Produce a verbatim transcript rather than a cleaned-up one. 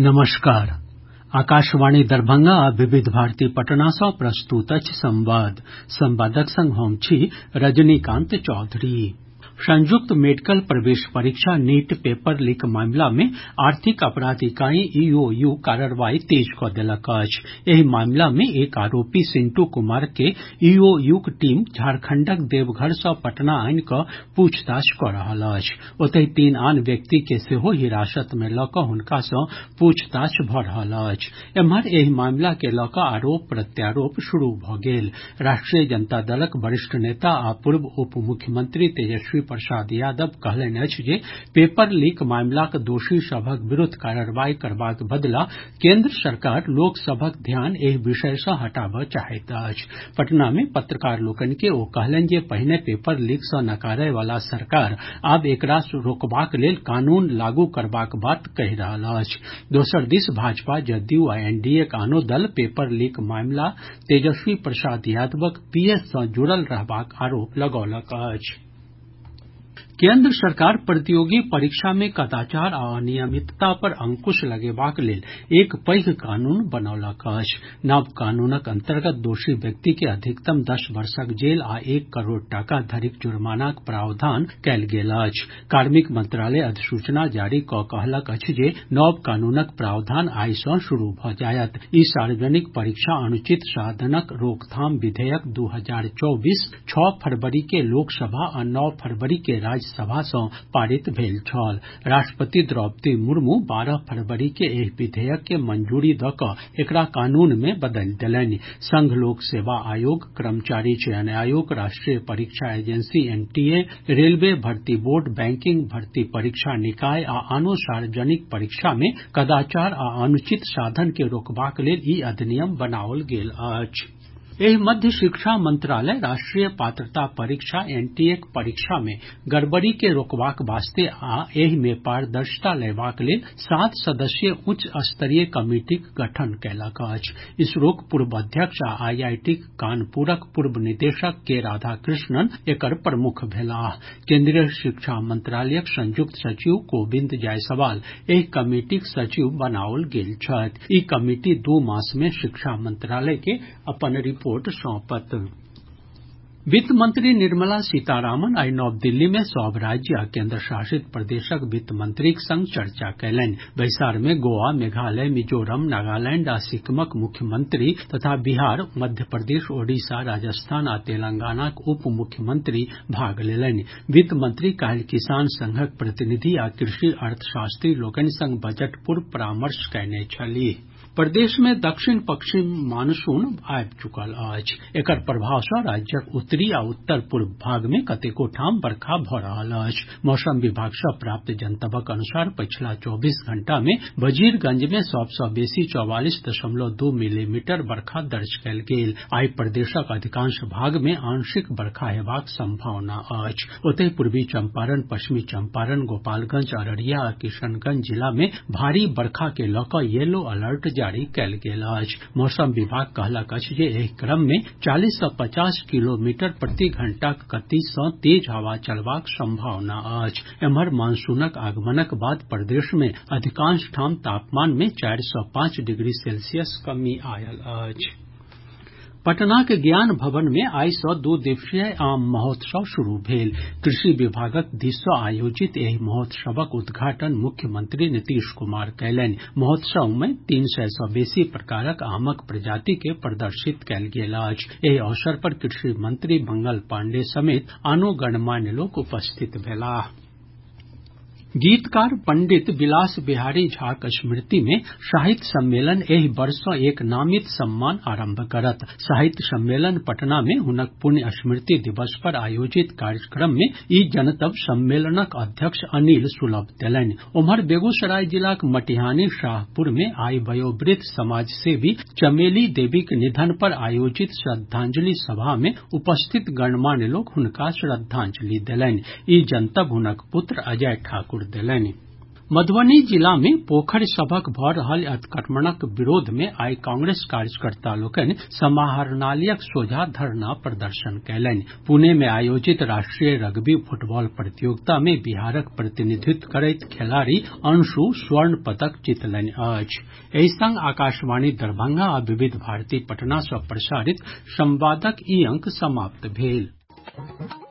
नमस्कार। आकाशवाणी दरभंगा आ विविध भारती पटना सँ प्रस्तुत अछि संवाद। संवादक संग हम छी रजनीकांत चौधरी। संयुक्त मेडिकल प्रवेश परीक्षा नीट पेपर लीक मामिला मे आर्थिक अपराध इकाई ईओयू कार्रवाई तेज कऽ देलक अछि। एहि मामिला मे एक आरोपी सिंटू कुमार के ईओयूक टीम झारखंडक देवघर सँ पटना आनि कऽ पूछताछ कऽ रहल अछि। ओतहि तीन आन व्यक्ति के सेहो हिरासत मे लऽ कऽ हुनका सँ पूछताछ भऽ रहल अछि। एम्हर एहि मामिला के लऽ कऽ आरोप प्रत्यारोप शुरू भऽ गेल। राष्ट्रीय जनता दलक वरिष्ठ नेता आ पूर्व उप मुख्यमंत्री तेजस्वी प्रसाद यादव कहलनि अछि जे पेपर लीक मामिलाक दोषी सभक विरूद्ध कार्रवाई करबाक बदला केन्द्र सरकार लोक सभक ध्यान एहि विषय सँ हटाबय चाहैत अछि। पटना मे पत्रकार लोकनि के ओ कहलनि जे पहिने पेपर लीक सँ नकारय वला सरकार आब एकरा रोकबाक लेल कानून लागू करबाक बात कहि रहल अछि। दोसर दिस भाजपा जदयू आ एनडीएक आनो दल पेपर लीक मामिला तेजस्वी प्रसाद यादवक पीएस सँ जुड़ल रहबाक आरोप लगौलक अछि। केन्द्र सरकार प्रतियोगी परीक्षा मे कदाचार आ अनियमितता पर अंकुश लगेबाक लेल एक पैघ कानून बनौलक अछि। नव कानूनक अंतर्गत दोषी व्यक्ति के अधिकतम दस वर्षक जेल आ एक करोड़ टाका धरिक जुर्मानाक प्रावधान कयल गेल अछि। कार्मिक मंत्रालय अधिसूचना जारी कऽ कहलक अछि जे नव कानूनक प्रावधान आइ सँ शुरू भऽ जायत। ई सार्वजनिक परीक्षा अनुचित साधनक रोकथाम विधेयक दू हजार चौबीस छओ फरवरी के लोकसभा आ नौ फरवरी के राज्यसभा सँ पारित भेल छल। राष्ट्रपति द्रौपदी मुर्मू बारह फरवरी के एहि विधेयक के मंजूरी दऽ कऽ एकरा कानून मे बदलि देलनि। संघ लोक सेवा आयोग, कर्मचारी चयन आयोग, राष्ट्रीय परीक्षा एजेंसी एनटीए, रेलवे भर्ती बोर्ड, बैंकिंग भर्ती परीक्षा निकाय आ आनो सार्वजनिक परीक्षा मे कदाचार आ अनुचित साधन के रोकबाक लेल ई अधिनियम बनाओल गेल अछि। एहि मध्य शिक्षा मंत्रालय राष्ट्रीय पात्रता परीक्षा एनटीएक परीक्षा मे गड़बड़ी के रोकबाक वास्ते आ एहि मे पारदर्शिता लयबाक लेल सात सदस्यीय उच्च स्तरीय कमिटीक गठन कयलक अछि। इसरोक पूर्व अध्यक्ष आ आईआईटीक कानपुरक पूर्व निदेशक के राधाकृष्णन एकर प्रमुख भेलाह। केन्द्रीय शिक्षा मंत्रालयक संयुक्त सचिव गोविंद जायसवाल एहि कमिटीक सचिव बनाओल गेल छथि। ई कमिटी दू मास मे शिक्षा मंत्रालय के अपन रिपोर्ट सौंपत। वित्त मंत्री निर्मला सीतारामन आइ नव दिल्ली मे सभ राज्य आ केन्द्र शासित प्रदेशक वित्त मंत्रीक संग चर्चा कयलनि। बैसार मे गोवा, मेघालय, मिजोरम, नागालैंड आ सिक्किमक मुख्यमंत्री तथा बिहार, मध्य प्रदेश, ओडिशा, राजस्थान आ तेलंगानाक उप मुख्यमंत्री भाग लेलनि। वित्त मंत्री काल्हि किसान संघक प्रतिनिधि आ कृषि अर्थशास्त्री लोकनि संग बजट पूर्व परामर्श कयने छलीह। प्रदेश मे दक्षिण पश्चिम मानसून आबि चुकल अछि। एकर प्रभाव सँ राज्यक उत्तरी आ उत्तर पूर्व भाग मे कतेको ठाम बरखा भऽ रहल अछि। मौसम विभाग सँ प्राप्त जनतबक अनुसार पछिला चौबीस घंटा मे वजीरगंज मे सभ सँ बेसी चौवालीस दशमलव दू मिलीमीटर बरखा दर्ज कयल गेल। आइ प्रदेशक अधिकांश भाग मे आंशिक बरखा हेबाक संभावना अछि। ओतहि पूर्वी चंपारण, पश्चिमी चंपारण, गोपालगंज, अररिया आ किशनगंज जिला मे भारी बरखा के लऽ कऽ येलो अलर्ट जारी कयल गेल अछि। मौसम विभाग कहलक अछि जे एहि क्रम मे चालीस सँ पचास किलोमीटर प्रति घंटाक गति सँ तेज हवा चलबाक संभावना अछि। एम्हर मानसूनक आगमनक बाद प्रदेश मे अधिकांश ठाम तापमान मे चारि सँ पांच डिग्री सेल्सियस कमी आयल अछि। पटनाक ज्ञान भवन मे आइ सँ दू दिवसीय आम महोत्सव शुरू भेल। कृषि विभागक दिस सँ आयोजित एहि महोत्सवक उद्घाटन मुख्यमंत्री नीतीश कुमार कयलनि। महोत्सव मे तीन सय सँ बेसी प्रकारक आमक प्रजाति के प्रदर्शित कयल गेल अछि। एहि अवसर पर कृषि मंत्री मंगल पांडेय समेत आनो गणमान्य लोक उपस्थित भेलाह। गीतकार पंडित विलास बिहारी झाक स्मृति मे साहित्य सम्मेलन एहि वर्ष सँ एक नामित सम्मान आरंभ करत। साहित्य सम्मेलन पटना मे हुनक पुण्य स्मृति दिवस पर आयोजित कार्यक्रम मे ई जनतब सम्मेलनक अध्यक्ष अनिल सुलभ देलनि। ओम्हर बेगूसराय जिलाक मटिहानी शाहपुर मे आइ वयोवृद्ध समाजसेवी चमेली देवीक निधन पर आयोजित श्रद्धांजलि सभा मे उपस्थित गणमान्य लोक हुनका श्रद्धांजलि देलनि। ई जनतब हुनक पुत्र अजय ठाकुर देलनि। मधुबनी जिला मे पोखरि सभक भऽ रहल अतिक्रमणक विरोध मे आइ कांग्रेस कार्यकर्ता लोकनि समाहरणालयक सोझा धरना प्रदर्शन कयलनि। पुणे मे आयोजित राष्ट्रीय रग्बी फुटबॉल प्रतियोगिता मे बिहारक प्रतिनिधित्व करैत खेलाड़ी अंशु स्वर्ण पदक जीतलनि अछि। एहि संग आकाशवाणी दरभंगा आ विविध भारती पटना सँ प्रसारित संवादक ई अंक समाप्त भेल।